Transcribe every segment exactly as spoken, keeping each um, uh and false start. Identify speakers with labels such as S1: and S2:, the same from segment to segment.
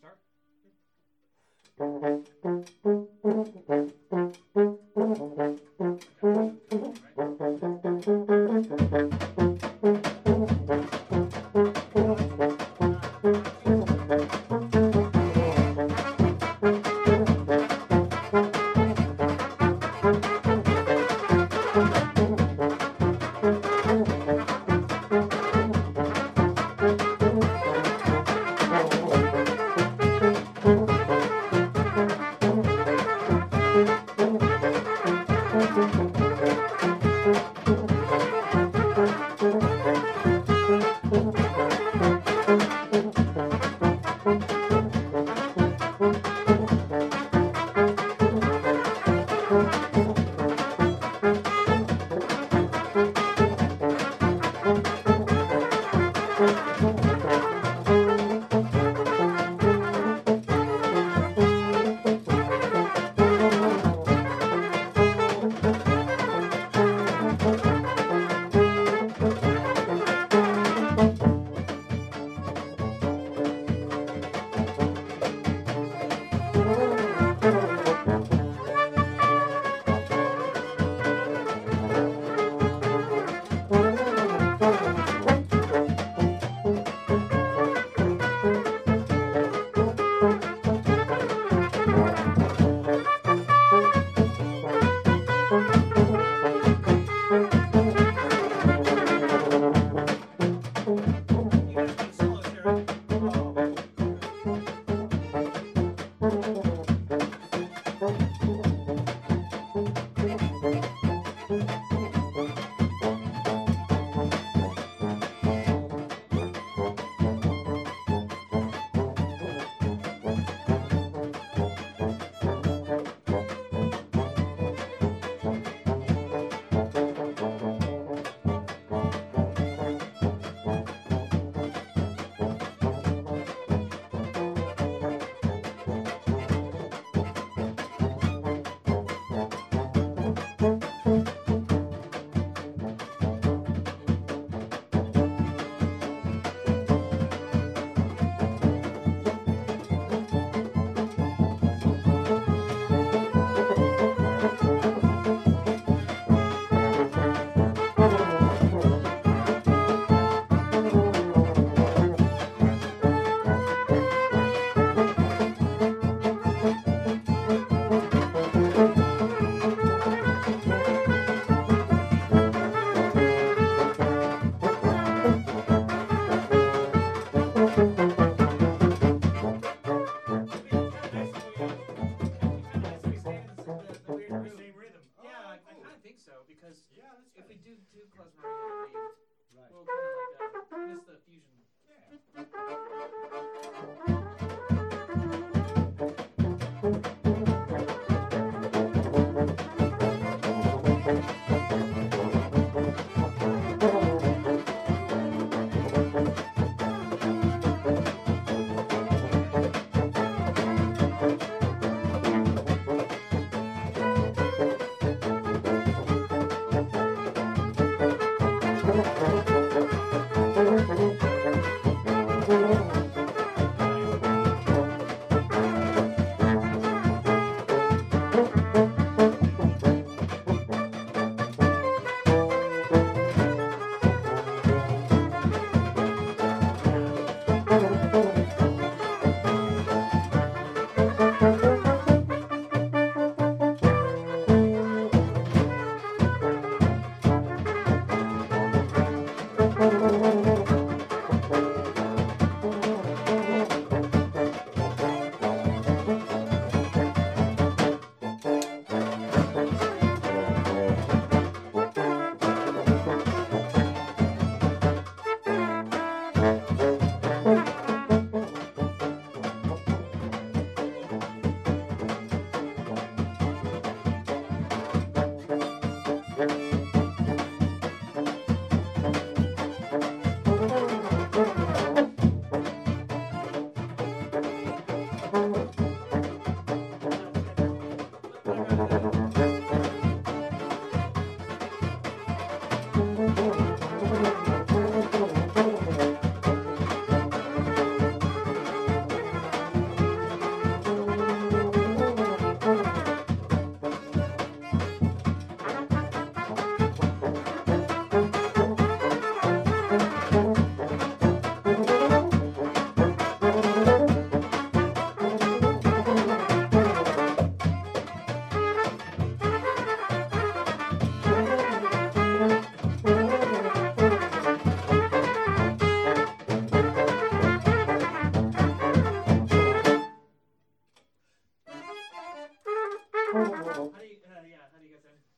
S1: start? Because yeah, if we do two klezmer, right. We'll kind of like uh, miss the fusion. Thank you.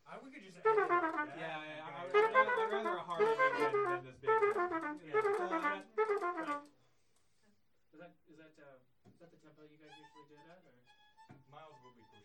S2: I we could just add it like that.
S1: Yeah, yeah, I, I,
S2: Okay.
S1: I'd, rather, I'd rather a hard ending than, than this big thing. Yeah. So I got, right. Is that is that uh, is that the tempo you guys usually do it at, or?
S2: Miles will be pushing.